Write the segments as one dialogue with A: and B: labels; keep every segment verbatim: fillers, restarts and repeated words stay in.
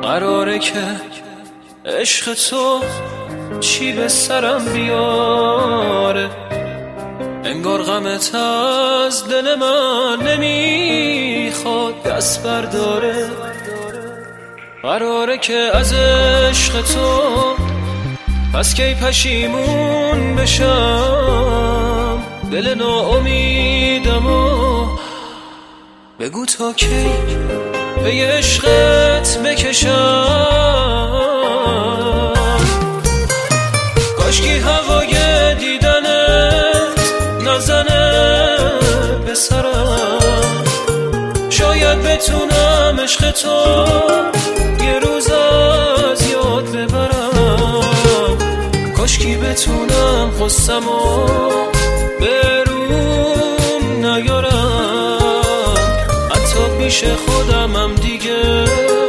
A: قراره که عشق تو چی به سرم بیاره، انگار غمت از دل من نمیخواد دست برداره. قراره که از عشق تو پس کی پشیمون بشم، دل ناامیدم و بگو تا کی به عشقت بکشم. کاشکی هوای دیدنت نزنه به سرم، شاید بتونم عشق تو یه روز از یاد ببرم. کاشکی بتونم خستم و به روم نیارم، حتی پیش خودمم دیگه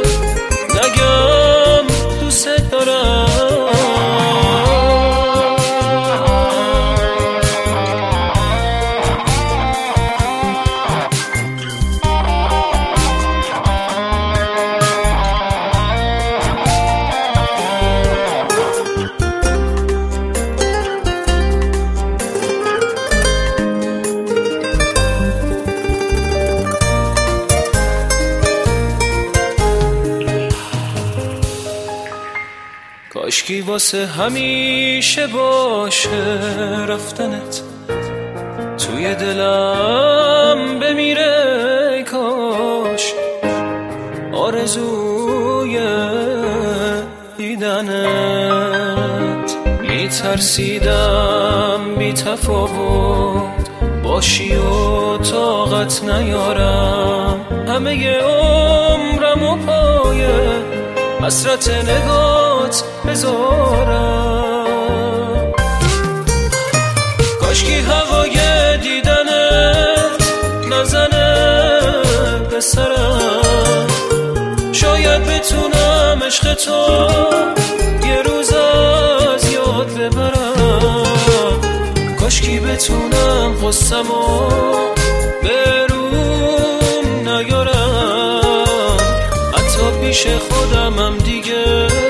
A: نگم دوست دارم. کاشکی واسه همیشه باشه رفتنت، توی دلم بمیره کاش آرزوی دیدنت. میترسیدم بی تفاوت باشی و طاقت نیارم، همه عمرم و پایه حسرت نگات بذارم. کاشکی هوای دیدنت نزنه به سرم، شاید بتونم عشق تو یه روز از یاد ببرم. کاشکی بتونم خستم و به روم نیارم، حتی پیش خودمم دیگه